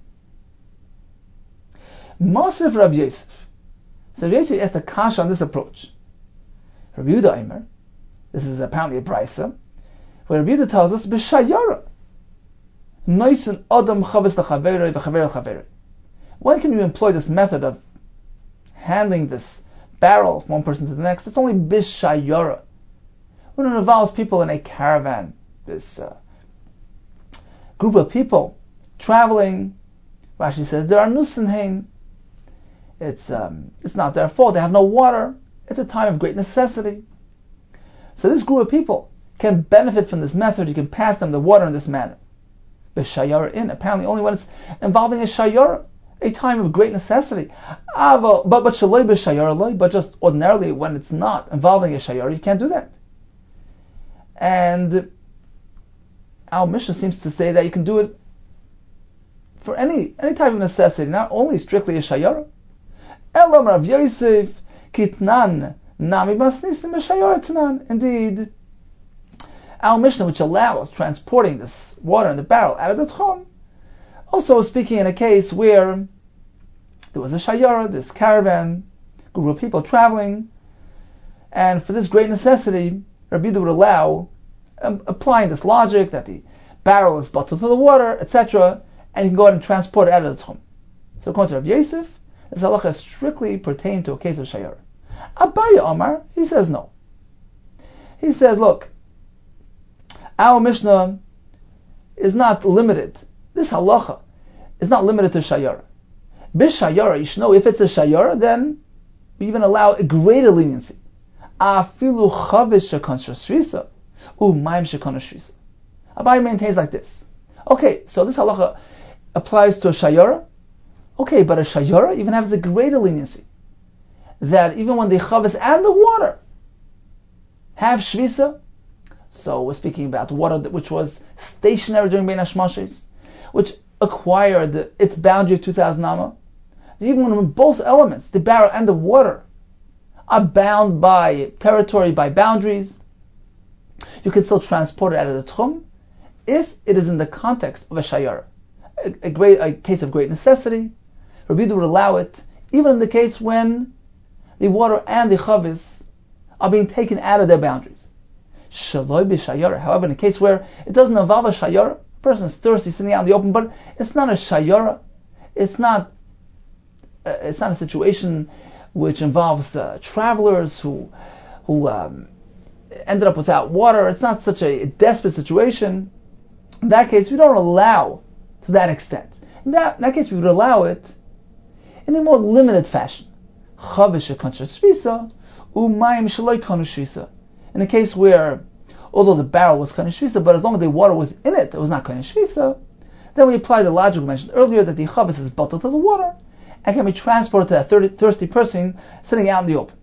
Mosif Rav Yosef. So Rav Yosef asked a kasha on this approach. Rav Yehuda Eimer, this is apparently a brayso, where Rav Yehuda tells us, b'shayara, noisen adam chavis l'chaverei v'chaverei l'chaverei. Why can you employ this method of handling this barrel from one person to the next? It's only b'shayara. When it involves people in a caravan, this uh, group of people traveling, Rashi says, there are nusinheim. It's um, it's not their fault. They have no water. It's a time of great necessity. So this group of people can benefit from this method. You can pass them the water in this manner. B'shayara in, apparently only when it's involving a shayara, a time of great necessity. But but shaloi b'shayara loy, but just ordinarily when it's not involving a shayara, you can't do that. And our Mishnah seems to say that you can do it for any any type of necessity, not only strictly a shayara. Elam Rav Yosef kitnan nami basnisim b'shayara tanan. Indeed, our Mishnah, which allows transporting this water in the barrel out of the tchum, also speaking in a case where there was a shayara, this caravan, group of people traveling, and for this great necessity, Rabbi Yehuda would allow, um, applying this logic that the barrel is bottled to the water, et cetera, and you can go ahead and transport it out of the tchum. So according to Rav Yosef, this halacha strictly pertains to a case of shayara. Abaye Omar, he says no. He says, look, our Mishnah is not limited. This halacha is not limited to shayara. B'shayara, you should know if it's a shayara, then we even allow a greater leniency. Afilu chavish shekon shrisisa, u'mayim shekon shrisisa. Abaye maintains like this. Okay, so this halacha applies to a shayara. Okay, but a shayara even has a greater leniency. That even when the chavis and the water have shvisa, so we're speaking about water which was stationary during Bein Hashmashes, which acquired its boundary of two thousand amma. Even when both elements, the barrel and the water, are bound by territory, by boundaries, you can still transport it out of the tchum if it is in the context of a shayara, a, a great a case of great necessity. Rabbi Yehuda would allow it even in the case when the water and the chavis are being taken out of their boundaries. Shaloi b'shayara. However, in a case where it doesn't involve a shayara, a person is thirsty, sitting out in the open, but it's not a shayara. It's not. Uh, it's not a situation which involves uh, travelers who who um, ended up without water. It's not such a desperate situation. In that case, we don't allow to that extent. In that, in that case, we would allow it in a more limited fashion. Chavish shekon shvisa, u'mayim shaloi kon shvisa. In a case where, although the barrel was kohen shvisa, but as long as the water within it, it was not kohen shvisa, then we apply the logic we mentioned earlier that the chavis is bottled to the water and can be transported to that thirsty person sitting out in the open.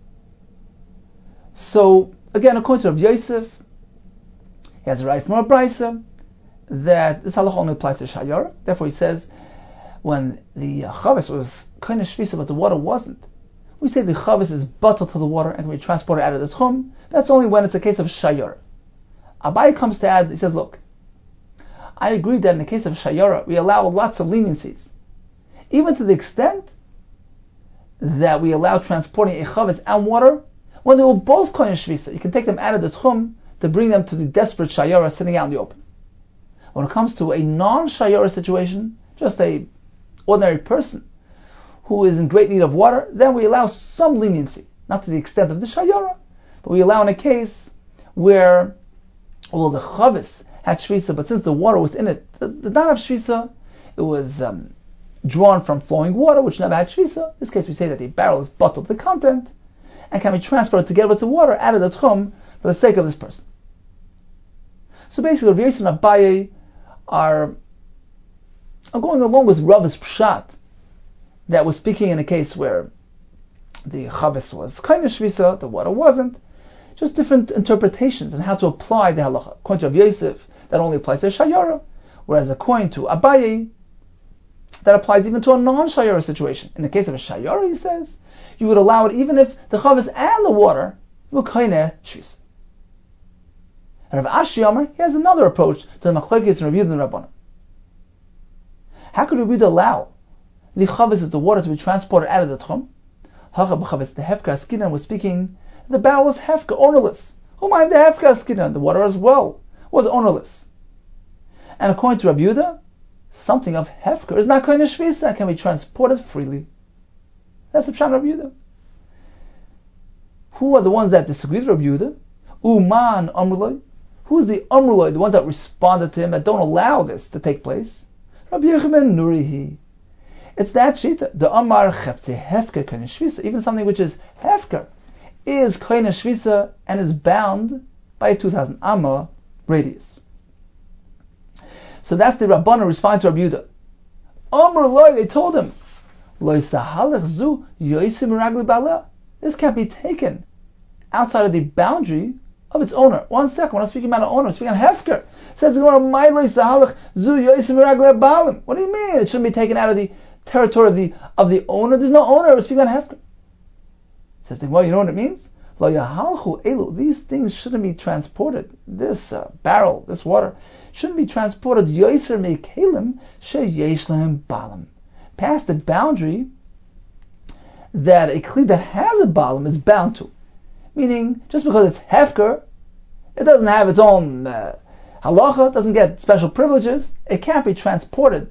So, again, according to Rav Yosef, he has a right from a brisa that this halacha only applies to shayara. Therefore, he says, when the chavis was kohen shvisa, but the water wasn't, we say the chavis is bottled to the water and can be transported out of the tchum. That's only when it's a case of shayara. Abaye comes to add, he says, look, I agree that in the case of shayara, we allow lots of leniencies, even to the extent that we allow transporting a chavis and water when they were both kohen shvisa. You can take them out of the tchum to bring them to the desperate shayara sitting out in the open. When it comes to a non-shayara situation, just a ordinary person who is in great need of water, then we allow some leniency, not to the extent of the shayara, but we allow in a case where, although the chavis had shvisa, but since the water within it did not have shvisa, it was um, drawn from flowing water, which never had shvisa. In this case, we say that the barrel is bottled with the content and can be transported together with the water out of the tchum for the sake of this person. So basically, Rav Yosef and Abaye are, are going along with Rav's pshat that was speaking in a case where the chavis was kind of shvisa, the water wasn't. Just different interpretations on how to apply the halacha. According to Rav Yosef, that only applies to shayara, whereas according to Abaye, that applies even to a non-shayara situation. In the case of a shayara, he says, you would allow it even if the chavis and the water were kind of shvisa. And Rav Ashi Omer, he has another approach to the machlokes and Rav Yehuda and Rabbanan. How could Rav Yehuda allow the chavis of the water to be transported out of the tchum? Hacha b'chavis the hefka askinan was speaking. The barrel was hefka, ownerless. Who mind the hefka askinan? The water as well was ownerless. And according to Rav Yehuda, something of hefka is not kohen shvisa and can be transported freely. That's the pshat of Rav Yehuda. Who are the ones that disagree with Rav Yehuda? Uman amruloi. Who is the amruloi, the ones that responded to him, that don't allow this to take place? Rabbi Yochanan Nurihi. It's that shita. The amar chepse hefker kohen shvisa, even something which is hefker, is koine shvisa and is bound by a two thousand amma radius. So that's the Rabbana responding to Rabbi Yehuda. Amr loy, they told him, loy sahalech zu yoisim ragli bala. This can't be taken outside of the boundary of its owner. One second, we're not speaking about an owner, we're speaking on hefker. It says the Gemara, my loy sahalech zu yoisim ragli balim. What do you mean? It shouldn't be taken out of the territory of the of the owner. There's no owner, we're speaking on hefker. Says the Gemara, you know what it means? Lo yahalchu elu. These things shouldn't be transported. This uh, barrel, this water, shouldn't be transported yoiser mekelim sheyesh lehem balam, past the boundary that a kli that has a balam is bound to. Meaning, just because it's hefker, it doesn't have its own uh, halacha, doesn't get special privileges. It can't be transported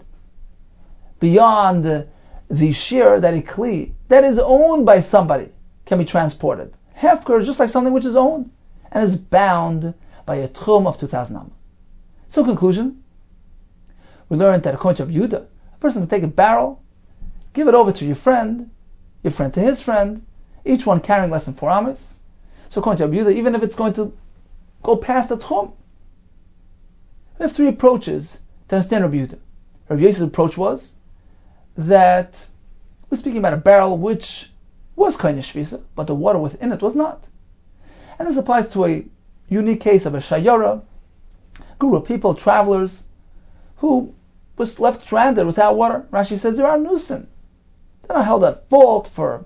beyond uh, the shear that a kli that is owned by somebody can be transported. Hefker is just like something which is owned and is bound by a tchum of two thousand amma. So, conclusion, we learned that according to Rabbi Yehuda, a person can take a barrel, give it over to your friend, your friend to his friend, each one carrying less than four amas. So, according to Rabbi Yehuda, even if it's going to go past the tchum, we have three approaches to understand Rabbi Yehuda. Rabbi Yehuda's approach was that we're speaking about a barrel which was koine shvisa, but the water within it was not. And this applies to a unique case of a shayara, group of people, travelers, who was left stranded without water. Rashi says there are nusin. They're not held at fault for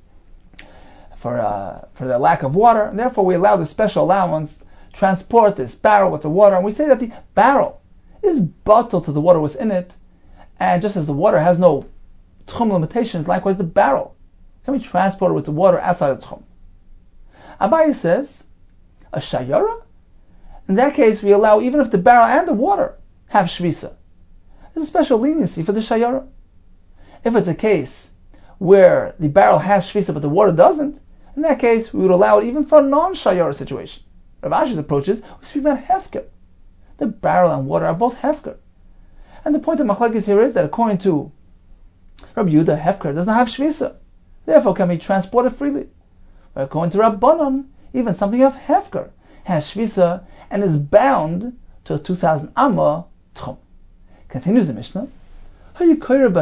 for uh, for the lack of water, and therefore we allow the special allowance to transport this barrel with the water, and we say that the barrel is bottled to the water within it, and just as the water has no tchum limitations, likewise the barrel can be transported with the water outside of the tchum. Abaye says, a shayara, in that case we allow even if the barrel and the water have shvisa. There's a special leniency for the shayara. If it's a case where the barrel has shvisa but the water doesn't, in that case we would allow it even for a non-shayara situation. Rav Ashi's approach is, we speak about hefker. The barrel and water are both hefker. And the point of machlekes here is that according to Rabbi Yehuda, hefker does not have shvisa, therefore can be transported freely. But according to Rabbanon, even something of hefker has shvisa and is bound to a two thousand amma tchum. Continues the Mishnah. The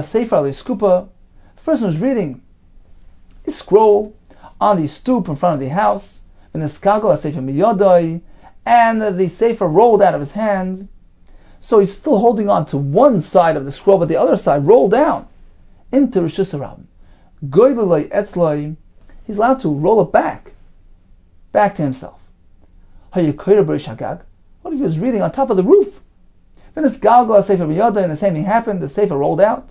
person who's reading a scroll on the stoop in front of the house, and the sefer rolled out of his hand, so he's still holding on to one side of the scroll, but the other side rolled down into Rishus Harabim. He's allowed to roll it back, back to himself. What if he was reading on top of the roof? Then this galgal sefer b'yada, and the same thing happened. The sefer rolled out.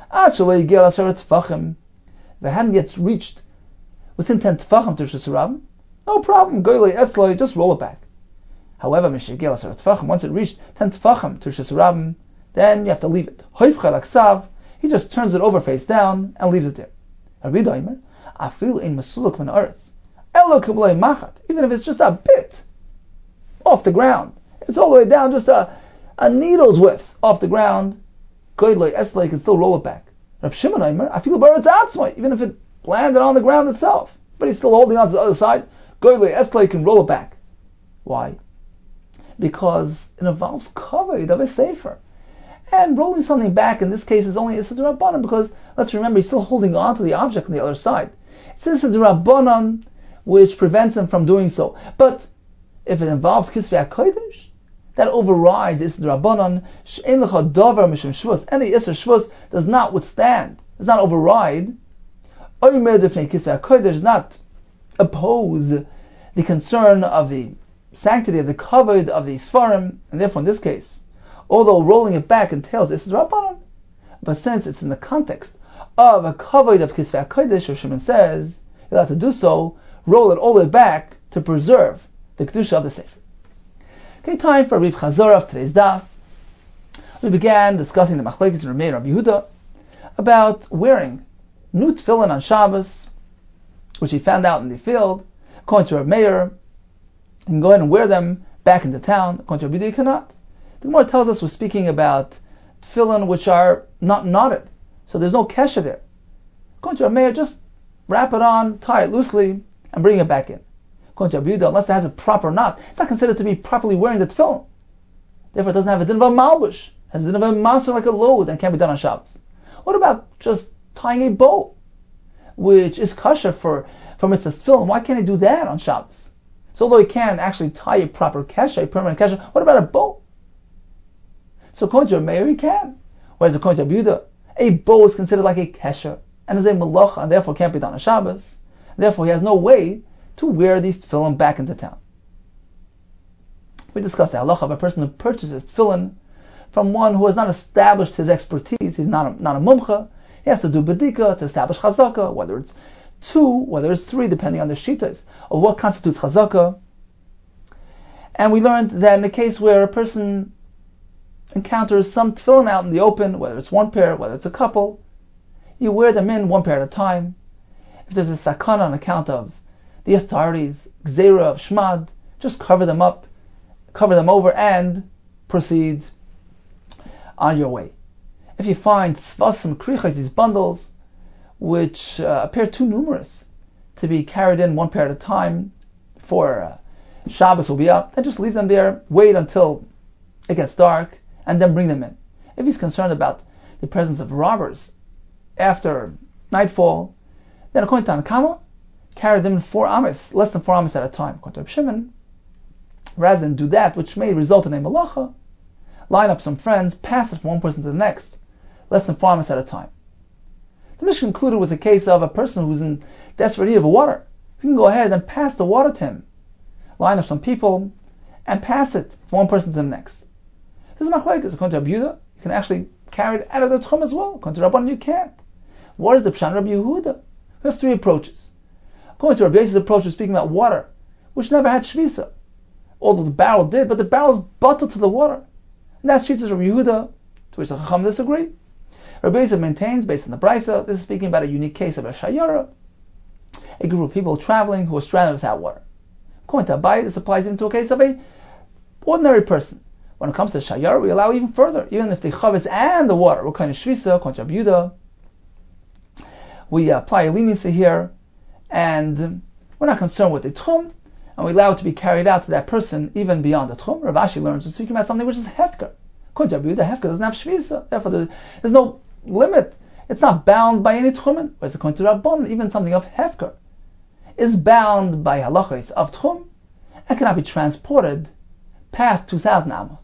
They hadn't yet reached within ten tefachim to Rishus Harabim. No problem. Just roll it back. However, once it reached ten tefachim to Rishus Harabim, then you have to leave it. He just turns it over face down and leaves it there. Even if it's just a bit off the ground, it's all the way down, just a, a needle's width off the ground, you can still roll it back. Rav Shimon Omer, even if it landed on the ground itself, but he's still holding on to the other side, you can roll it back. Why? Because it involves kavod of a sefer. And rolling something back in this case is only a Rabbanan, because let's remember he's still holding on to the object on the other side. It's a Rabbanan which prevents him from doing so. But if it involves Kisvei HaKodesh, that overrides Isser Rabbanan. She'en lecha davar mishum shvus. Any Isser shvus does not withstand, does not override. Omer defnei Kisvei HaKodesh does not oppose the concern of the sanctity of the kavod of the Sfarim, and therefore in this case, although rolling it back entails Isser Rabbanan, but since it's in the context of a kavod of Kisvei HaKodesh, Rav Shimon says you're allowed to do so, roll it all the way back to preserve the kedusha of the sefer. Okay, time for Riv Chazorah of today's daf. We began discussing the machlekes in Ramei and Rabbi Yehuda about wearing new tefillin on Shabbos, which he found out in the field. According to Rav Meir, he can go ahead and wear them back into town. According to Rabbi Yehuda, he cannot. The Gemara tells us we're speaking about tefillin which are not knotted, so there's no kesher there. According to Rav Meir, just wrap it on, tie it loosely, and bring it back in. According to Rabbi Yehuda, unless it has a proper knot, it's not considered to be properly wearing the tefillin. Therefore, it doesn't have a din of a malbush. It has a din of a monster like a load and can't be done on Shabbos. What about just tying a bow, which is kosher for, for mitzvah tefillin? Why can't he do that on Shabbos? So although he can actually tie a proper kesha, a permanent kesha, what about a bow? So according to Meir, he can. Whereas according to Rabbi Yehuda, a bow is considered like a kesha and is a malacha and therefore can't be done on Shabbos. Therefore, he has no way to wear these tefillin back into town. We discussed the halacha of a person who purchases tefillin from one who has not established his expertise. He's not a, not a mumcha. He has to do bedika to establish chazaka, whether it's two, whether it's three, depending on the shitas, or what constitutes chazaka. And we learned that in the case where a person encounters some tefillin out in the open, whether it's one pair, whether it's a couple, you wear them in one pair at a time. If there's a sakana on account of the authorities, gzeira of shmad, just cover them up, cover them over, and proceed on your way. If you find svasim krichas, these bundles, which uh, appear too numerous to be carried in one pair at a time before uh, Shabbos will be up, then just leave them there, wait until it gets dark, and then bring them in. If he's concerned about the presence of robbers after nightfall, then according to Tanakama, carry them in four amis, less than four amis at a time. According to Reb Shimon, rather than do that, which may result in a malacha, line up some friends, pass it from one person to the next, less than four amis at a time. The Mishnah concluded with the case of a person who's in desperate need of water. You can go ahead and pass the water to him. Line up some people and pass it from one person to the next. This is machlokes. According to Rabbi Yehuda, you can actually carry it out of the tchum as well. According to Rabban, you can't. What is the pshan Rabbi Yehuda? We have three approaches. According to Rabbi Yosef's approach, we're speaking about water, which never had shvisa. Although the barrel did, but the barrel is buttered to the water. And that's Shitas Rabbi Yehuda, to which the Chacham disagree. Rabbi Yosef maintains, based on the Brisa, this is speaking about a unique case of a shayara, a group of people traveling who are stranded without water. According to Abai, this applies even to a case of a ordinary person. When it comes to shayara, we allow even further. Even if the chavis and the water were kind of shvisa, according to Rabbi Yehuda, we apply a leniency here, and we're not concerned with the tchum, and we allow it to be carried out to that person even beyond the tchum. Rav Ashi learns it's speaking about something which is hefker. According to Rabbi Yehuda, hefker doesn't have shvisa, therefore there's no limit. It's not bound by any tchumen. Whereas according to Rabban, even something of hefker is bound by halachos of tchum and cannot be transported past two thousand amma.